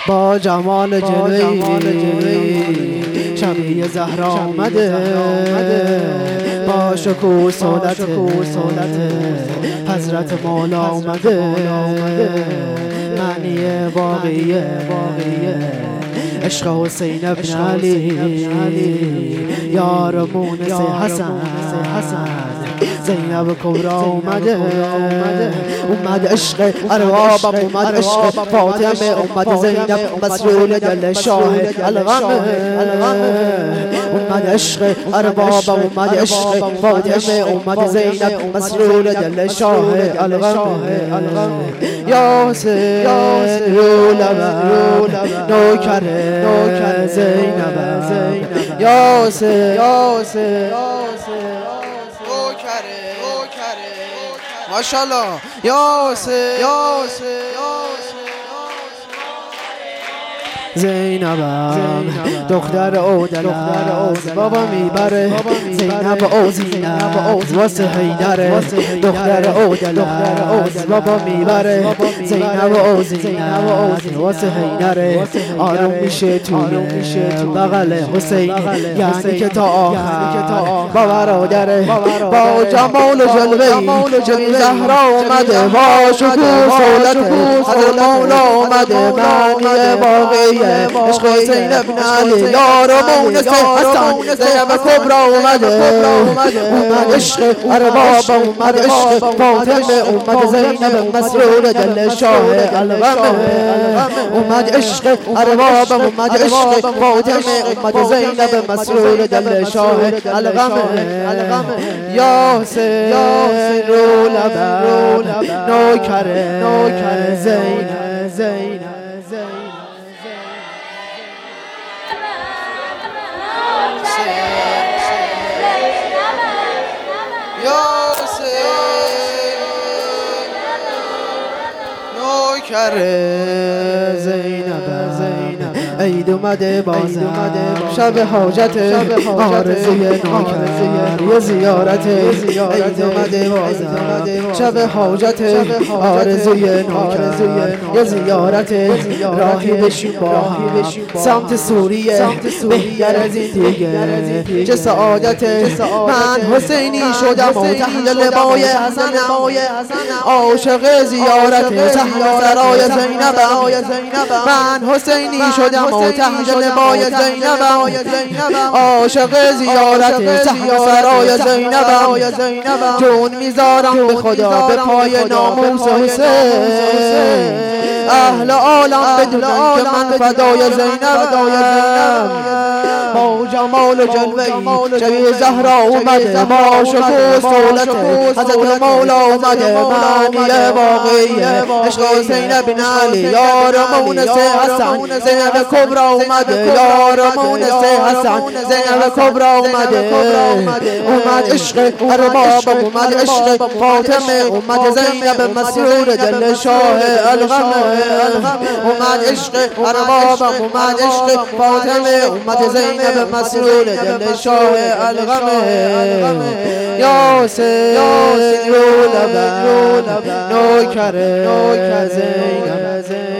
با جمال جلوی شبیه زهرا آمده، با شکوه صولت حضرت مولا آمده. معنی باقیه عشق حسین ابن علی، یار مونس حسن زینب کبرا اومده عشق ارباب، اومد عشق فاطمه، اومد زینب مسرور دل شاه الغم، اومد عشق ارباب، اومد عشق فاطمه، اومد زینب مسرور دل شاه الغم. یا حسین رو لبم نوکر زینب، یا حسین ماشاءالله، یا حسین زینبم دختر اودلست، بابا میبره زینب او زینب واسه حیدره، دختر اودلست بابا میبره زینب او زینب واسه حیدره. آروم میشه توی بغل حسین، یعنی که تا آخر با برادره، با جمال و جلوه زهرا اومده، با شکوه صولت حضرت مولا اومده. معنی باقی عشق حسین ابن علی، یار مونس حسن زینب کبرا اومد عشق ارباب، اومد عشق فاطمه، اومد زینب مسرور دل شاه الغم، اومد عشق ارباب، اومد عشق فاطمه، اومد زینب مسرور دل شاه الغم. یا حسین رو لبم نوکر زینب. نوکر زینب عید اومده بازم، شب حاجت آرزوی نوکر یه زیارت. عید اومده بازم، شب حاجت آرزوی نوکر یه زیارت. راهی بشیم با سمت سوریه، بهتر از این دیگه چه سعادت. من حسینی شدم و تحت لوای حسنم، عاشق زیارت صحن سرای زینبم. من حسینی شدم و تحت لوای زینبم، عاشق زیارت صحن سرای زینبم. جون میذارم به خدا به پای ناموس حسین، اهل عالم بدونن که من فدای زینبم. با جمال و جلوه شبیه زهرا اومده، با شکوه صولت حضرت مولا اومده. معنی باقیه عشق حسین ابن علی، یار مونس حسن زینب کبرا اومده، یار مونس حسن زینب کبرا اومده. اومد عشق ارباب، اومد عشق فاطمه، اومد زینب مسرور دل شاه الغم، اومد عشق ارباب، اومد عشق فاطمه، اومد زینب مسرور دل شاه الغم. یا حسین رو لبم نوکر زینب.